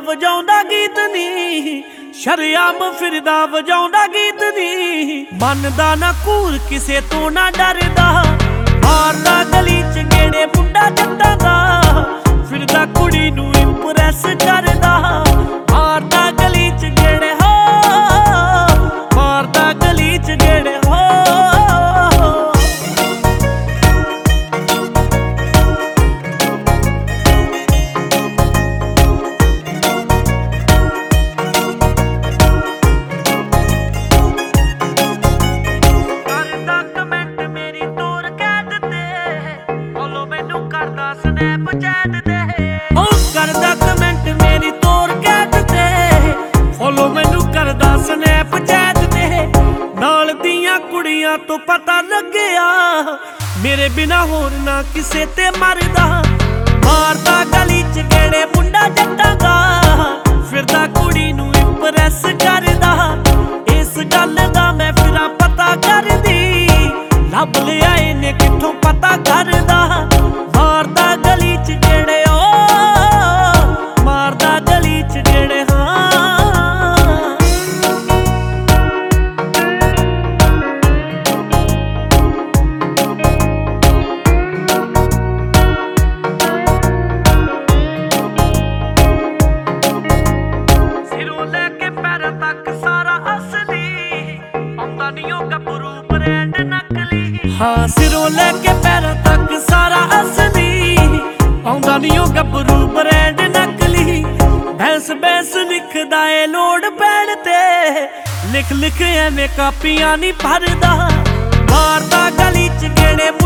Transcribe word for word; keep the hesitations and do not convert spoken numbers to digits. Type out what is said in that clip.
ਵਜਾਉਂਦਾ ਗੀਤ ਨੀ, ਸ਼ਰਿਆਮ ਫਿਰਦਾ ਵਜਾਉਂਦਾ ਗੀਤ ਨੀ। ਮੰਨਦਾ ਨਾ ਘੂਰ ਕਿਸੇ ਤੋਂ ਨਾ ਡਰਦਾ, ਮਾਰਦਾ ਗਲੀ ਚ ਗੇੜੇ ਮੁੰਡਾ ਜੱਟਾਂ ਦਾ, ਫਿਰਦਾ ਕੁੜੀ ਨੂੰ ਇੰਪ੍ਰੈਸ ਕਰਦਾ। ਮਾਰਦਾ ਗਲੀ ਚ ਗੇੜੇ ਹੋ, ਮਾਰਦਾ ਗਲੀ ਚ ਗੇੜੇ ਹੋ। ਕਰਦਾ ਕਮੈਂਟ ਮੇਰੀ ਤੋਰ ਕੈਦ ਤੇ, ਫੋਲੋ ਮੈਨੂੰ ਕਰਦਾ ਸਨੈਪਚੈਟ ਤੇ। ਉਹ ਕਰਦਾ ਕਮੈਂਟ ਮੇਰੀ ਤੋਰ ਕੈਦ ਤੇ, ਫੋਲੋ ਮੈਨੂੰ ਕਰਦਾ ਸਨੈਪਚੈਟ ਤੇ। ਨਾਲ ਦੀਆਂ ਕੁੜੀਆਂ ਤੋਂ ਪਤਾ ਲੱਗਿਆ, ਮੇਰੇ ਬਿਨਾ ਹੋਰ ਨਾ ਕਿਸੇ ਤੇ ਮਰਦਾ। ਮਾਰਦਾ ਗਲੀ ਚ ਗੇੜੇ ਮੁੰਡਾ ਜੱਟਾਂ ਦਾ, ਫਿਰਦਾ ਕੁੜੀ ਨੂੰ ਇੰਪ੍ਰੈਸ ਕਰਦਾ। ਇਸ ਗੱਲ ਦਾ ਮੈਂ ਫਿਰਾਂ ਪਤਾ ਕਰਦੀ, ਲੱਭ ਲਿਆ ਇਹਨੇ ਕਿੱਥੋਂ ਪਤਾ ਕਰਦਾ। ਮਾਰਦਾ ਗਲੀ ਚ ਗੇੜੇ ਓ, ਮਾਰਦਾ ਗਲੀ ਚ ਗੇੜੇ ਹਾਂ। ਸਿਰੋਂ ਲੈ ਕੇ ਪੈਰਾਂ ਤੱਕ ਸਾਰਾ ਅਸਲੀ, ਆਉਂਦਾ ਨੀ ਉਹ ਗੱਭਰੂ ਬ੍ਰਾਂਡ ਨਕਲੀ। ਹਾਂ ਸਿਰੋਂ ਲੈ ਕੇ ਪੈਰਾਂ ਤੱਕ ਸਾਰਾ ਅਸਲੀ, ਆਉਂਦਾ ਨੀ ਉਹ ਗੱਭਰੂ ਬ੍ਰਾਂਡ ਨਕਲੀ। ਬੈਂਸ ਬੈਂਸ ਲਿਖਦਾ ਏ ਲੋੜ ਪੈਣ ਤੇ, ਲਿਖ ਲਿਖ ਐਵੇਂ ਕਾਪੀਆਂ ਨੀ ਭਰਦਾ। ਮਾਰਦਾ ਗਲੀ ਚ ਗੇੜੇ